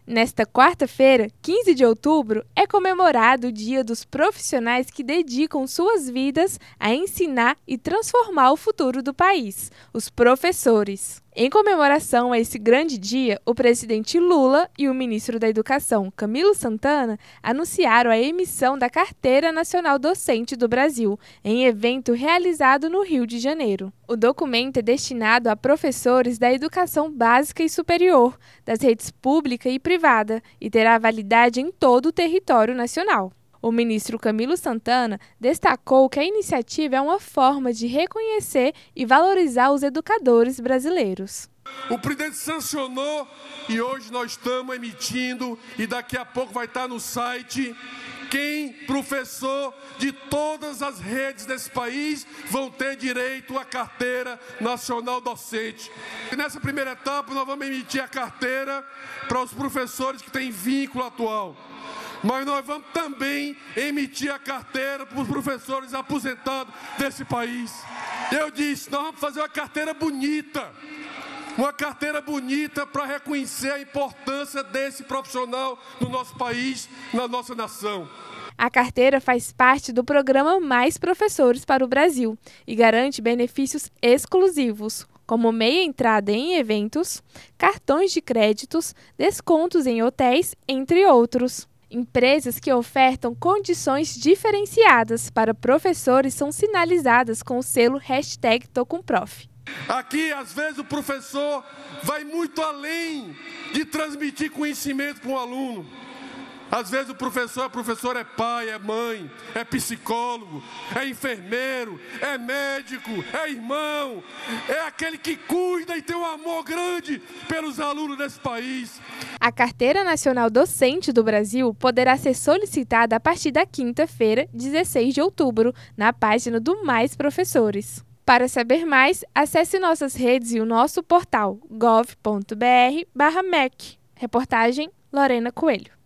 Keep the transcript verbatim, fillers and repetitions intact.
Nesta quarta-feira, quinze de outubro, é comemorado o Dia dos Profissionais que dedicam suas vidas a ensinar e transformar o futuro do país, os professores. Em comemoração a esse grande dia, o presidente Lula e o ministro da Educação, Camilo Santana, anunciaram a emissão da Carteira Nacional Docente do Brasil, em evento realizado no Rio de Janeiro. O documento é destinado a professores da educação básica e superior, das redes pública e privada, e terá validade em todo o território nacional. O ministro Camilo Santana destacou que a iniciativa é uma forma de reconhecer e valorizar os educadores brasileiros. O presidente sancionou e hoje nós estamos emitindo, e daqui a pouco vai estar no site, quem professor de todas as redes desse país vão ter direito à Carteira Nacional Docente. E nessa primeira etapa nós vamos emitir a carteira para os professores que têm vínculo atual. Mas nós vamos também emitir a carteira para os professores aposentados desse país. Eu disse, nós vamos fazer uma carteira bonita, uma carteira bonita para reconhecer a importância desse profissional no nosso país, na nossa nação. A carteira faz parte do programa Mais Professores para o Brasil e garante benefícios exclusivos, como meia entrada em eventos, cartões de créditos, descontos em hotéis, entre outros. Empresas que ofertam condições diferenciadas para professores são sinalizadas com o selo hashtag Tocumprof. Aqui, às vezes, o professor vai muito além de transmitir conhecimento para o aluno. Às vezes o professor, a professora é pai, é mãe, é psicólogo, é enfermeiro, é médico, é irmão, é aquele que cuida e tem um amor grande pelos alunos desse país. A Carteira Nacional Docente do Brasil poderá ser solicitada a partir da quinta-feira, dezesseis de outubro, na página do Mais Professores. Para saber mais, acesse nossas redes e o nosso portal gov ponto br barra mec. Reportagem Lorena Coelho.